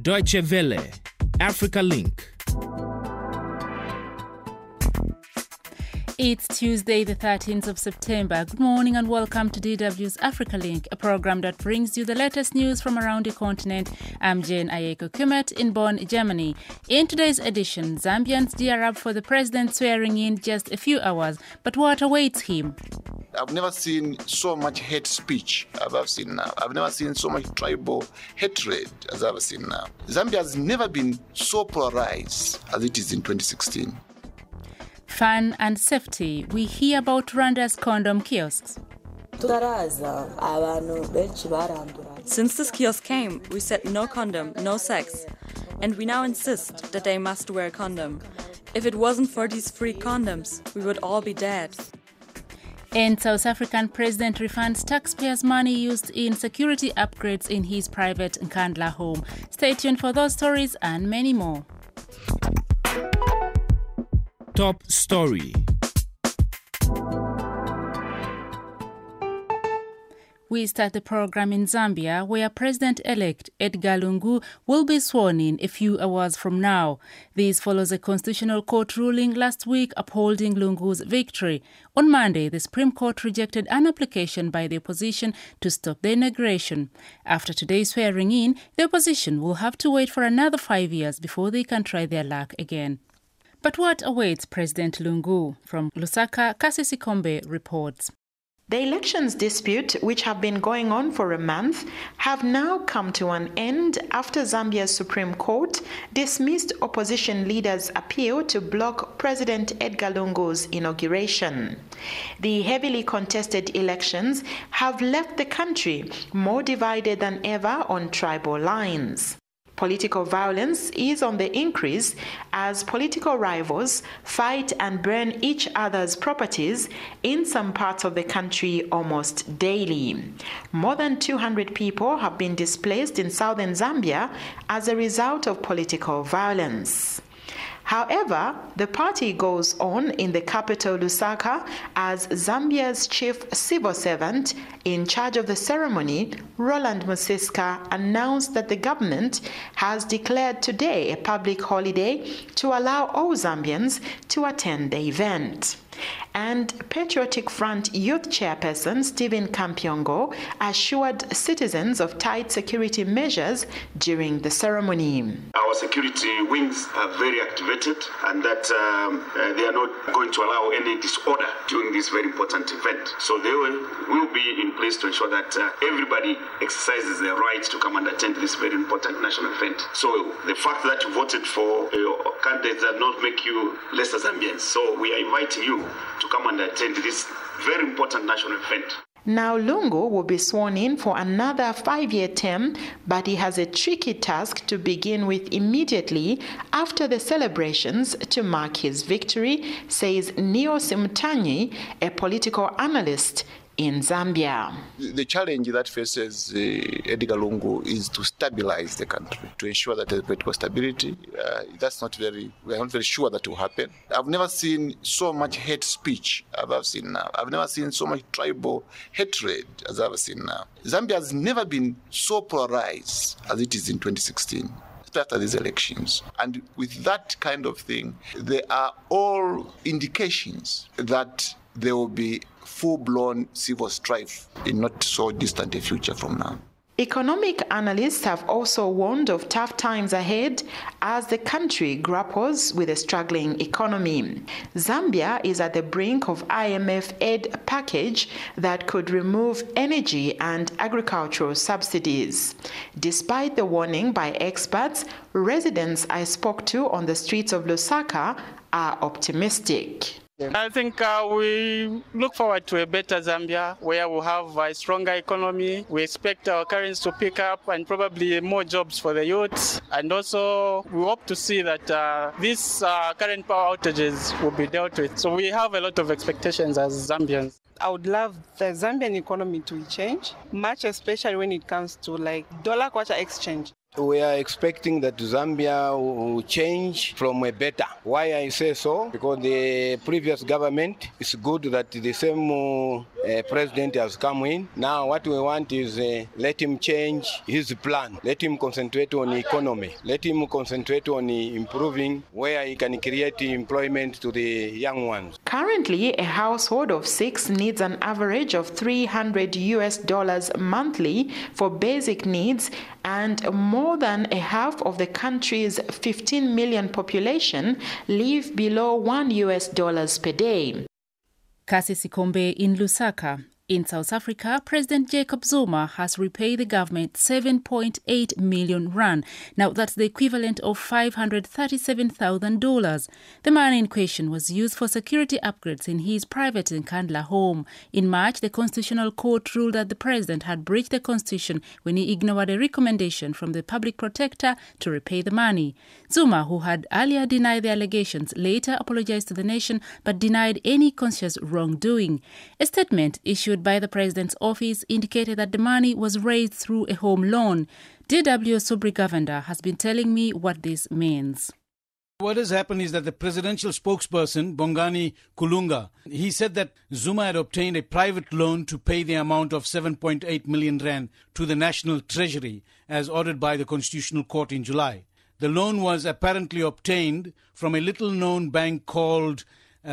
Deutsche Welle, Africa Link. It's Tuesday, the 13th of September. Good morning and welcome to DW's Africa Link, a program that brings you the latest news from around the continent. I'm Jane Ayeko Kumet in Bonn, Germany. In today's edition, Zambians gear up for the president swearing in just a few hours. But what awaits him? I've never seen so much hate speech as I've seen now. I've never seen so much tribal hatred as I've seen now. Zambia has never been so polarized as it is in 2016. Fun and safety. We hear about Rwanda's condom kiosks. Since this kiosk came, we said no condom, no sex. And we now insist that they must wear a condom. If it wasn't for these free condoms, we would all be dead. And South African president refunds taxpayers' money used in security upgrades in his private Nkandla home. Stay tuned for those stories and many more. Top story. We start the program in Zambia, where President-elect Edgar Lungu will be sworn in a few hours from now. This follows a constitutional court ruling last week upholding Lungu's victory. On Monday, the Supreme Court rejected an application by the opposition to stop the inauguration. After today's swearing in, the opposition will have to wait for another 5 years before they can try their luck again. But what awaits President Lungu? From Lusaka, Kasisi Kombe reports. The elections dispute, which have been going on for a month, have now come to an end after Zambia's Supreme Court dismissed opposition leaders' appeal to block President Edgar Lungu's inauguration. The heavily contested elections have left the country more divided than ever on tribal lines. Political violence is on the increase as political rivals fight and burn each other's properties in some parts of the country almost daily. More than 200 people have been displaced in southern Zambia as a result of political violence. However, the party goes on in the capital Lusaka as Zambia's chief civil servant in charge of the ceremony, Roland Musiska, announced that the government has declared today a public holiday to allow all Zambians to attend the event. And Patriotic Front Youth Chairperson Stephen Kampiongo assured citizens of tight security measures during the ceremony. Our security wings are very activated and that they are not going to allow any disorder during this very important event. So they will be in place to ensure that everybody exercises their right to come and attend this very important national event. So the fact that you voted for your candidates does not make you lesser Zambians. So we are inviting you to come and attend this very important national event. Now Lungu will be sworn in for another 5-year term, but he has a tricky task to begin with immediately after the celebrations to mark his victory, says Neo Simutanyi, a political analyst in Zambia. The challenge that faces Edgar Lungu is to stabilize the country, to ensure that there's political stability. We are not very sure that will happen. I've never seen so much hate speech as I've seen now. I've never seen so much tribal hatred as I've seen now. Zambia has never been so polarized as it is in 2016. After these elections. And with that kind of thing, there are all indications that there will be full-blown civil strife in not so distant a future from now. Economic analysts have also warned of tough times ahead as the country grapples with a struggling economy. Zambia is at the brink of IMF aid package that could remove energy and agricultural subsidies. Despite the warning by experts, residents I spoke to on the streets of Lusaka are optimistic. I think we look forward to a better Zambia where we'll have a stronger economy. We expect our currency to pick up and probably more jobs for the youth. And also we hope to see that these current power outages will be dealt with. So we have a lot of expectations as Zambians. I would love the Zambian economy to change, much especially when it comes to dollar kwacha exchange. We are expecting that Zambia will change from a better. Why I say so? Because the previous government, it's good that the same president has come in. Now what we want is let him change his plan. Let him concentrate on economy. Let him concentrate on improving where he can create employment to the young ones. Currently, a household of 6 needs an average of $300 monthly for basic needs, and more than a half of the country's 15 million population live below $1 per day. Kasi Sikombe in Lusaka. In South Africa, President Jacob Zuma has repaid the government 7.8 million rand. Now, that's the equivalent of $537,000. The money in question was used for security upgrades in his private Nkandla home. In March, the Constitutional Court ruled that the president had breached the constitution when he ignored a recommendation from the public protector to repay the money. Zuma, who had earlier denied the allegations, later apologized to the nation but denied any conscious wrongdoing. A statement issued by the president's office indicated that the money was raised through a home loan. DW Subri Govender has been telling me what this means. What has happened is that the presidential spokesperson, Bongani Kulunga, he said that Zuma had obtained a private loan to pay the amount of 7.8 million rand to the National Treasury as ordered by the Constitutional Court in July. The loan was apparently obtained from a little-known bank called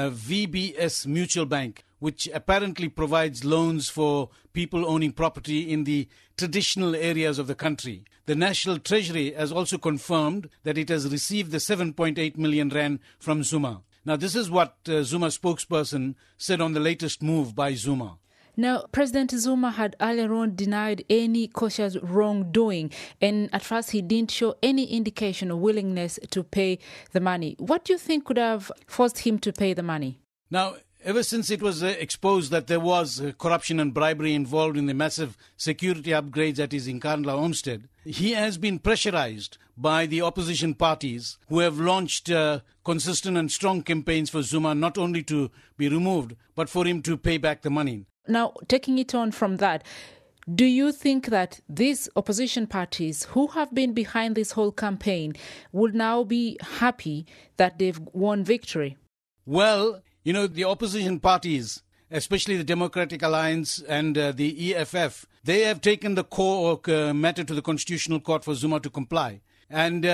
VBS Mutual Bank, which apparently provides loans for people owning property in the traditional areas of the country. The National Treasury has also confirmed that it has received the 7.8 million rand from Zuma. Now, this is what Zuma's spokesperson said on the latest move by Zuma. Now, President Zuma had earlier on denied any cautious wrongdoing, and at first he didn't show any indication of willingness to pay the money. What do you think could have forced him to pay the money? Now, ever since it was exposed that there was corruption and bribery involved in the massive security upgrades at his Nkandla homestead, he has been pressurized by the opposition parties who have launched consistent and strong campaigns for Zuma not only to be removed, but for him to pay back the money. Now, taking it on from that, do you think that these opposition parties who have been behind this whole campaign would now be happy that they've won victory? Well, you know, the opposition parties, especially the Democratic Alliance and the EFF, they have taken the core matter to the Constitutional Court for Zuma to comply. And,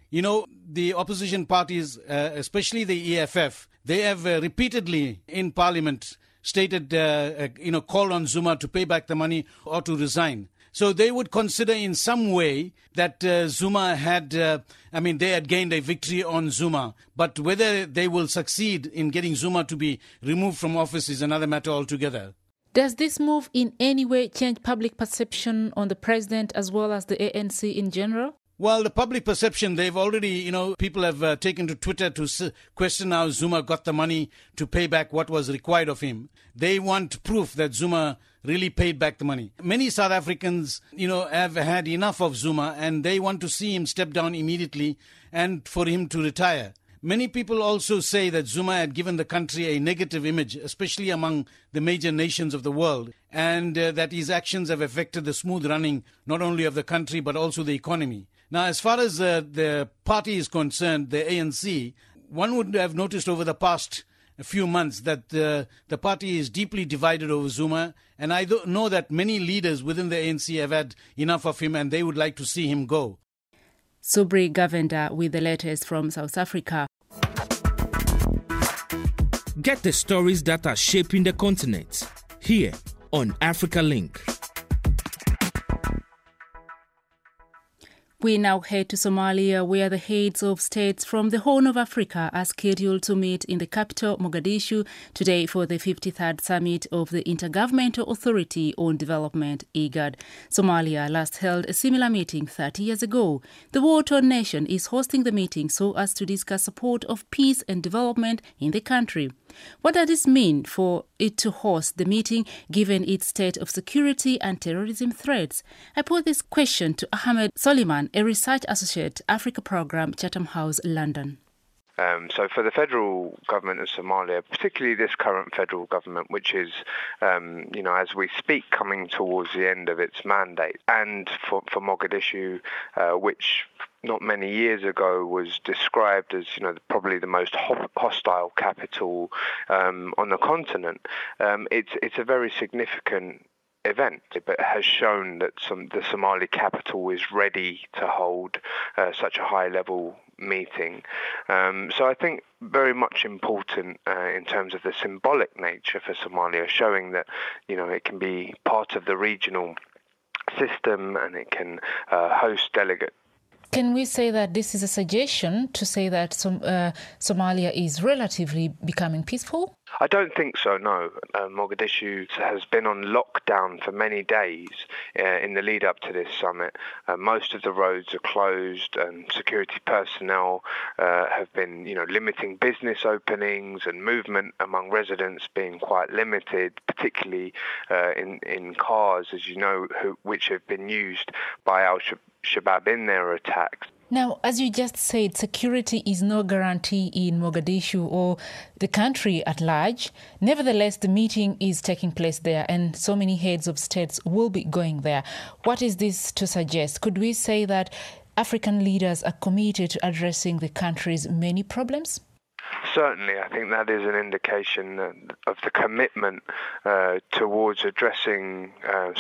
the opposition parties, especially the EFF, they have repeatedly in Parliament stated, called on Zuma to pay back the money or to resign. So they would consider in some way that Zuma had, they had gained a victory on Zuma. But whether they will succeed in getting Zuma to be removed from office is another matter altogether. Does this move in any way change public perception on the president as well as the ANC in general? Well, the public perception, they've already, people have taken to Twitter to question how Zuma got the money to pay back what was required of him. They want proof that Zuma really paid back the money. Many South Africans, have had enough of Zuma and they want to see him step down immediately and for him to retire. Many people also say that Zuma had given the country a negative image, especially among the major nations of the world, and that his actions have affected the smooth running not only of the country but also the economy. Now, as far as the party is concerned, the ANC, one would have noticed over the past few months that the party is deeply divided over Zuma, and I know that many leaders within the ANC have had enough of him and they would like to see him go. Subri Govender with the latest from South Africa. Get the stories that are shaping the continent here on Africa Link. We now head to Somalia, where the heads of states from the Horn of Africa are scheduled to meet in the capital, Mogadishu, today for the 53rd summit of the Intergovernmental Authority on Development, IGAD. Somalia last held a similar meeting 30 years ago. The war-torn nation is hosting the meeting so as to discuss support of peace and development in the country. What does this mean for it to host the meeting, given its state of security and terrorism threats? I put this question to Ahmed Soliman, a research associate, Africa Program, Chatham House, London. So for the federal government of Somalia, particularly this current federal government, which is, as we speak, coming towards the end of its mandate, and for Mogadishu, which not many years ago was described as, probably the most hostile capital on the continent, it's a very significant event, but has shown that the Somali capital is ready to hold such a high-level meeting. So I think very much important in terms of the symbolic nature for Somalia, showing that, it can be part of the regional system and it can host delegates. Can we say that this is a suggestion to say that Somalia is relatively becoming peaceful? I don't think so, no. Mogadishu has been on lockdown for many days in the lead up to this summit. Most of the roads are closed and security personnel have been, limiting business openings and movement among residents being quite limited, particularly in cars, as you know, which have been used by Al-Shabaab in their attacks. Now, as you just said, security is no guarantee in Mogadishu or the country at large. Nevertheless, the meeting is taking place there and so many heads of states will be going there. What is this to suggest? Could we say that African leaders are committed to addressing the country's many problems? Certainly, I think that is an indication of the commitment towards addressing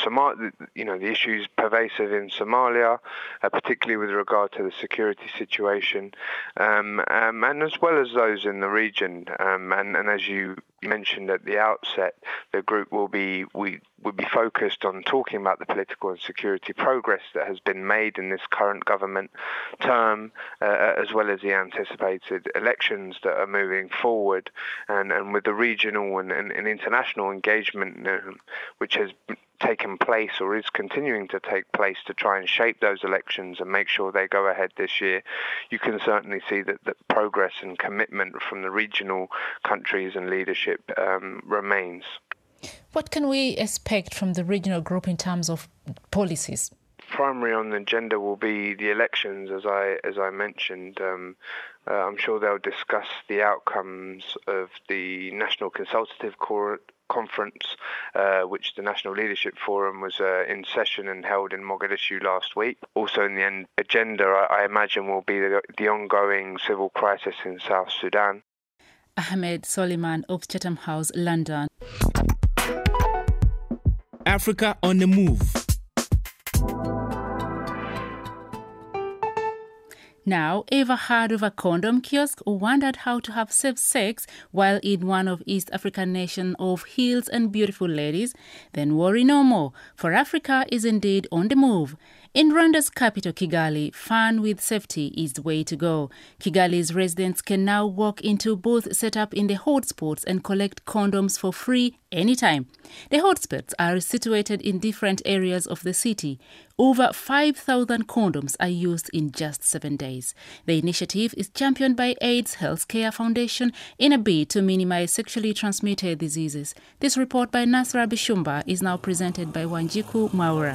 the issues pervasive in Somalia, particularly with regard to the security situation, and as well as those in the region. And as you mentioned at the outset, the group will be focused on talking about the political and security progress that has been made in this current government term, as well as the anticipated elections that are moving forward, and with the regional and international engagement which has taken place or is continuing to take place to try and shape those elections and make sure they go ahead this year. You can certainly see that progress and commitment from the regional countries and leadership remains. What can we expect from the regional group in terms of policies? Primary on the agenda will be the elections, as I mentioned. I'm sure they'll discuss the outcomes of the National Consultative Conference, which the National Leadership Forum was in session and held in Mogadishu last week. Also in the agenda, I imagine, will be the ongoing civil crisis in South Sudan. Ahmed Soliman of Chatham House, London. Africa on the move. Now, ever heard of a condom kiosk or wondered how to have safe sex while in one of East African nation of hills and beautiful ladies? Then worry no more, for Africa is indeed on the move. In Rwanda's capital, Kigali, fun with safety is the way to go. Kigali's residents can now walk into booths set up in the hotspots and collect condoms for free anytime. The hotspots are situated in different areas of the city. Over 5,000 condoms are used in just 7 days. The initiative is championed by AIDS Healthcare Foundation in a bid to minimize sexually transmitted diseases. This report by Nasra Bishumba is now presented by Wanjiku Maura.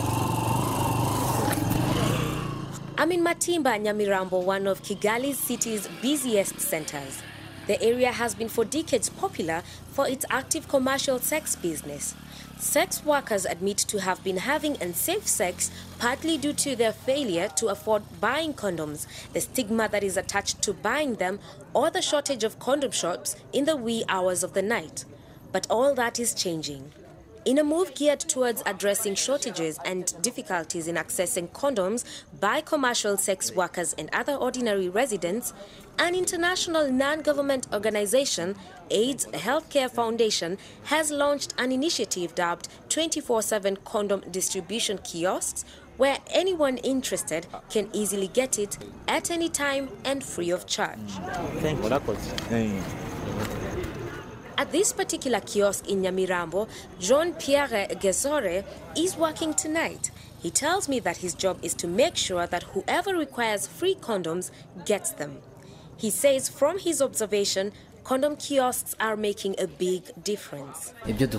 I'm in Matimba, Nyamirambo, one of Kigali's city's busiest centers. The area has been for decades popular for its active commercial sex business. Sex workers admit to have been having unsafe sex partly due to their failure to afford buying condoms, the stigma that is attached to buying them, or the shortage of condom shops in the wee hours of the night. But all that is changing. In a move geared towards addressing shortages and difficulties in accessing condoms by commercial sex workers and other ordinary residents, an international non-government organization, AIDS Healthcare Foundation, has launched an initiative dubbed 24/7 Condom Distribution Kiosks, where anyone interested can easily get it at any time and free of charge. At this particular kiosk in Nyamirambo, Jean-Pierre Gesore is working tonight. He tells me that his job is to make sure that whoever requires free condoms gets them. He says from his observation, condom kiosks are making a big difference.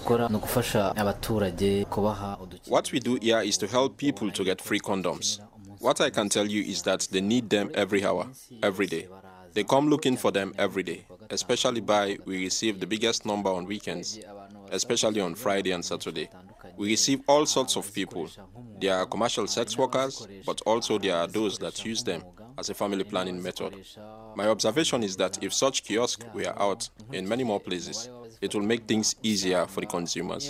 What we do here is to help people to get free condoms. What I can tell you is that they need them every hour, every day. They come looking for them every day, especially we receive the biggest number on weekends, especially on Friday and Saturday. We receive all sorts of people. There are commercial sex workers, but also there are those that use them as a family planning method. My observation is that if such kiosks were out in many more places, it will make things easier for the consumers.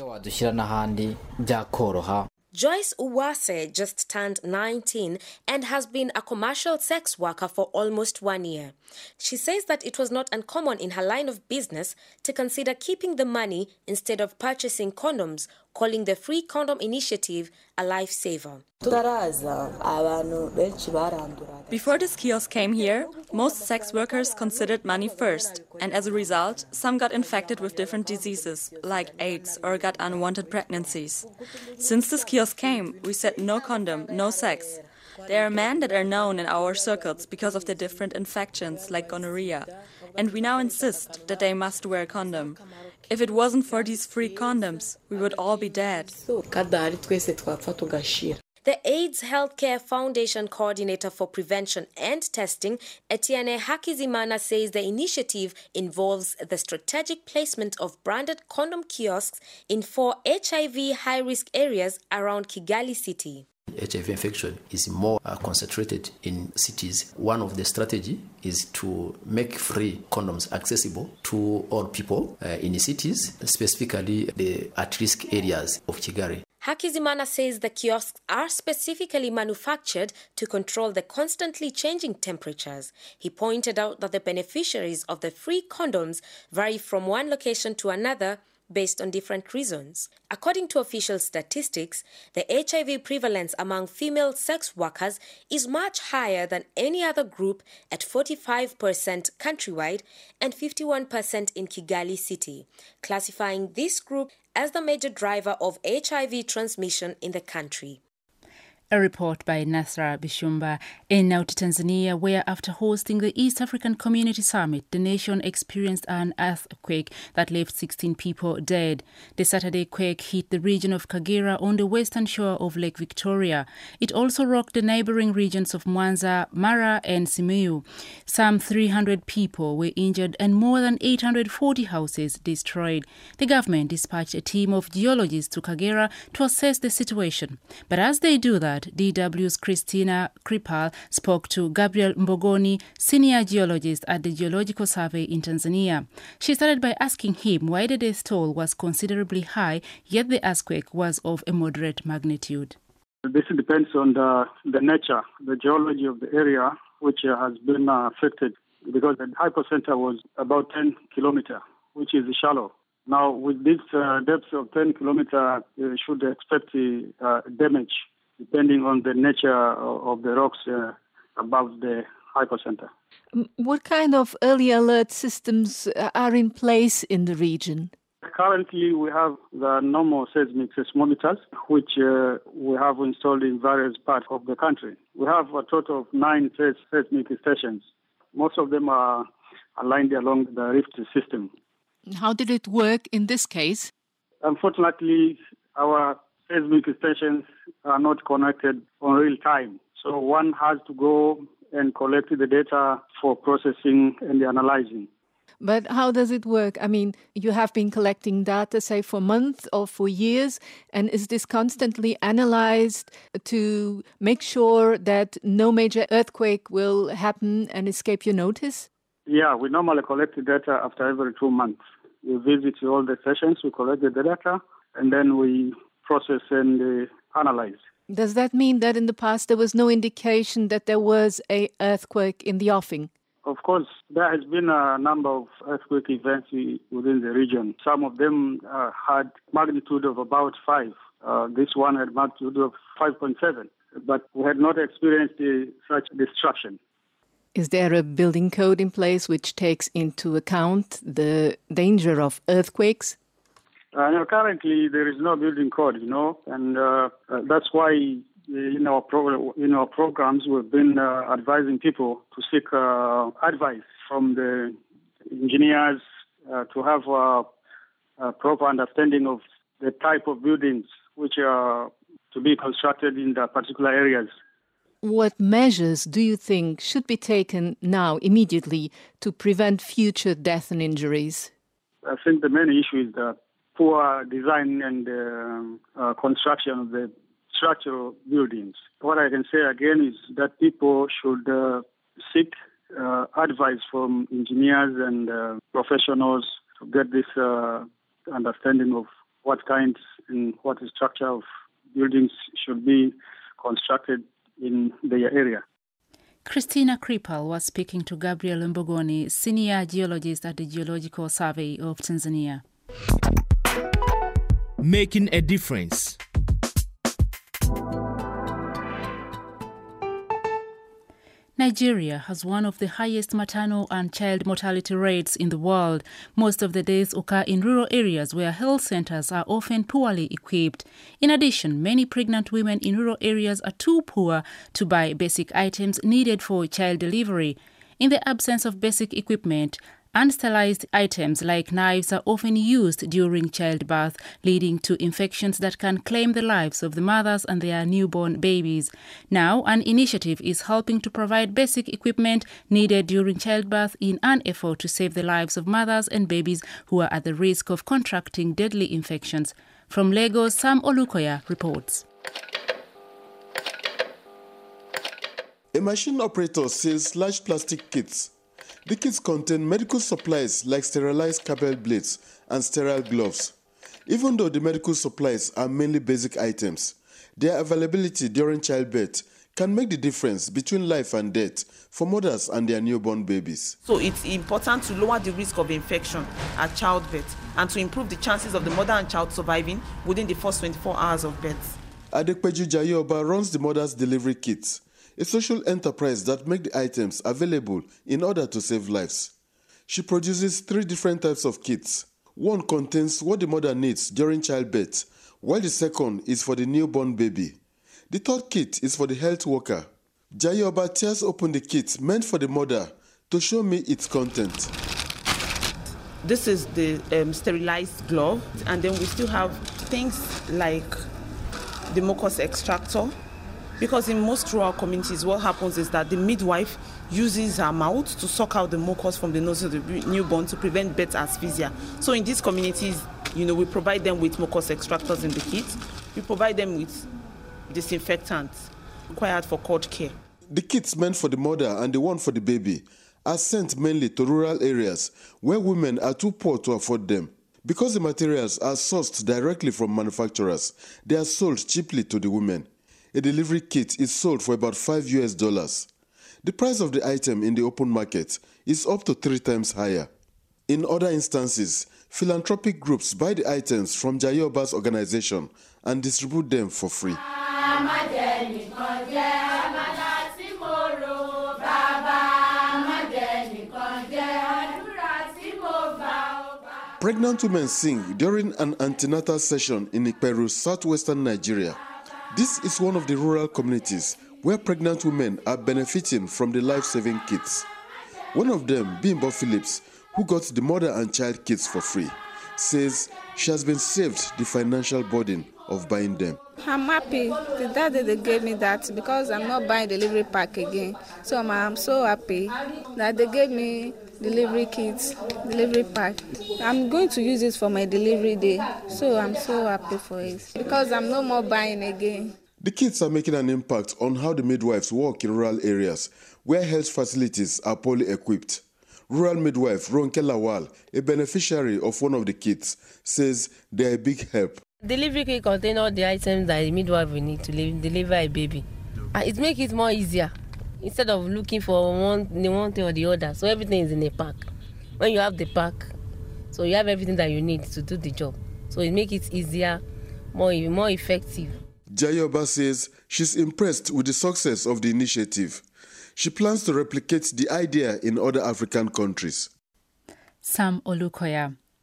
Joyce Uwase just turned 19 and has been a commercial sex worker for almost 1 year. She says that it was not uncommon in her line of business to consider keeping the money instead of purchasing condoms, calling the Free Condom Initiative a lifesaver. Before this kiosk came here, most sex workers considered money first, and as a result, some got infected with different diseases, like AIDS, or got unwanted pregnancies. Since this kiosk came, we said no condom, no sex. There are men that are known in our circles because of the different infections, like gonorrhea, and we now insist that they must wear a condom. If it wasn't for these free condoms, we would all be dead. The AIDS Healthcare Foundation Coordinator for Prevention and Testing, Etienne Hakizimana, says the initiative involves the strategic placement of branded condom kiosks in 4 HIV high-risk areas around Kigali City. HIV infection is more concentrated in cities. One of the strategy is to make free condoms accessible to all people in the cities, specifically the at-risk areas of Kigali. Hakizimana says the kiosks are specifically manufactured to control the constantly changing temperatures. He pointed out that the beneficiaries of the free condoms vary from one location to another based on different reasons. According to official statistics, the HIV prevalence among female sex workers is much higher than any other group at 45% countrywide and 51% in Kigali City, classifying this group as the major driver of HIV transmission in the country. A report by Nasra Bishumba. And now to Tanzania, where after hosting the East African Community Summit, the nation experienced an earthquake that left 16 people dead. The Saturday quake hit the region of Kagera on the western shore of Lake Victoria. It also rocked the neighboring regions of Mwanza, Mara and Simiyu. Some 300 people were injured and more than 840 houses destroyed. The government dispatched a team of geologists to Kagera to assess the situation. But as they do that, DW's Christina Kripal spoke to Gabriel Mbogoni, senior geologist at the Geological Survey in Tanzania. She started by asking him why the death toll was considerably high, yet the earthquake was of a moderate magnitude. This depends on the nature, the geology of the area, which has been affected, because the hypocenter was about 10 kilometers, which is shallow. Now, with this depth of 10 kilometers, you should expect damage, depending on the nature of the rocks above the hypocenter. What kind of early alert systems are in place in the region? Currently, we have the normal seismic seismometers, which we have installed in various parts of the country. We have a total of 9 seismic stations. Most of them are aligned along the rift system. How did it work in this case? Unfortunately, our seismic stations are not connected on real time. So one has to go and collect the data for processing and analyzing. But how does it work? I mean, you have been collecting data, say, for months or for years, and is this constantly analyzed to make sure that no major earthquake will happen and escape your notice? Yeah, we normally collect the data after every 2 months. We visit all the stations, we collect the data, and then we process and analyze. Does that mean that in the past there was no indication that there was an earthquake in the offing? Of course, there has been a number of earthquake events within the region. Some of them had magnitude of about 5. This one had magnitude of 5.7. But we had not experienced such destruction. Is there a building code in place which takes into account the danger of earthquakes? No, currently, there is no building code, and that's why in our programs we've been advising people to seek advice from the engineers to have a proper understanding of the type of buildings which are to be constructed in the particular areas. what measures do you think should be taken now, immediately, to prevent future death and injuries? I think the main issue is the poor design and construction of the structural buildings. What I can say again is that people should seek advice from engineers and professionals to get this understanding of what kinds and what structure of buildings should be constructed in their area. Christina Kripal was speaking to Gabriel Mbogoni, senior geologist at the Geological Survey of Tanzania. Making a difference. Nigeria has one of the highest maternal and child mortality rates in the world. Most of the deaths occur in rural areas where health centers are often poorly equipped. In addition, many pregnant women in rural areas are too poor to buy basic items needed for child delivery. In the absence of basic equipment, unsterilized items like knives are often used during childbirth, leading to infections that can claim the lives of the mothers and their newborn babies. Now, an initiative is helping to provide basic equipment needed during childbirth in an effort to save the lives of mothers and babies who are at the risk of contracting deadly infections. From Lagos, Sam Olukoya reports. A machine operator sells large plastic kits. The kits contain medical supplies like sterilized scalpel blades and sterile gloves. Even though the medical supplies are mainly basic items, their availability during childbirth can make the difference between life and death for mothers and their newborn babies. So it's important to lower the risk of infection at childbirth and to improve the chances of the mother and child surviving within the first 24 hours of birth. Adekpeju Jayoba runs the mother's delivery kits, a social enterprise that makes the items available in order to save lives. She produces 3 different types of kits. One contains what the mother needs during childbirth, while the second is for the newborn baby. The third kit is for the health worker. Jayoba tears open the kit meant for the mother to show me its content. This is the sterilized glove, and then we still have things like the mucus extractor. Because in most rural communities, what happens is that the midwife uses her mouth to suck out the mucus from the nose of the newborn to prevent birth asphyxia. So in these communities, we provide them with mucus extractors in the kit. We provide them with disinfectants required for cord care. The kits meant for the mother and the one for the baby are sent mainly to rural areas where women are too poor to afford them. Because the materials are sourced directly from manufacturers, they are sold cheaply to the women. A delivery kit is sold for about $5. The price of the item in the open market is up to 3 times higher. In other instances, philanthropic groups buy the items from Jayoba's organization and distribute them for free. Pregnant women sing during an antenatal session in Ikperu, southwestern Nigeria. This is one of the rural communities where pregnant women are benefiting from the life-saving kits. One of them, Bimbo Phillips, who got the mother and child kits for free, says she has been saved the financial burden of buying them. I'm happy. The day they gave me that because I'm not buying delivery pack again. So I'm so happy that they gave me delivery kits, delivery pack. I'm going to use it for my delivery day. So I'm so happy for it because I'm no more buying again. The kits are making an impact on how the midwives work in rural areas where health facilities are poorly equipped. Rural midwife Ronke Lawal, a beneficiary of one of the kits, says they are a big help. Delivery kit contains all the items that a midwife will need to deliver a baby. It makes it more easier instead of looking for one thing or the other. So everything is in a pack. When you have the pack, so you have everything that you need to do the job. So it makes it easier, more effective. Jayoba says she's impressed with the success of the initiative. She plans to replicate the idea in other African countries. Sam Olukoya.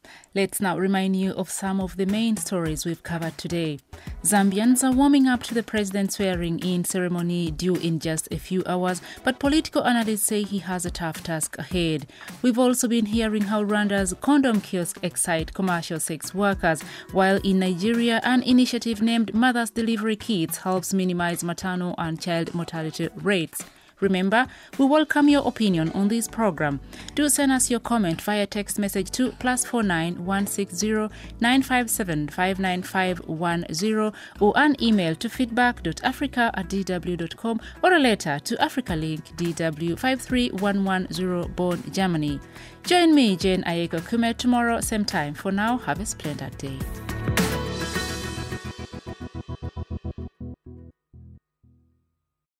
Let's now remind you of some of the main stories we've covered today. Zambians are warming up to the president's swearing-in ceremony due in just a few hours, but political analysts say he has a tough task ahead. We've also been hearing how Rwanda's condom kiosk excite commercial sex workers, while in Nigeria, an initiative named Mother's Delivery Kits helps minimize maternal and child mortality rates. Remember, we welcome your opinion on this program. Do send us your comment via text message to +49 160 957 59510 or an email to feedback.africa@dw.com or a letter to AfricaLink DW 53110 Bonn, Germany. Join me, Jane Ayeko Kume, tomorrow, same time. For now, have a splendid day.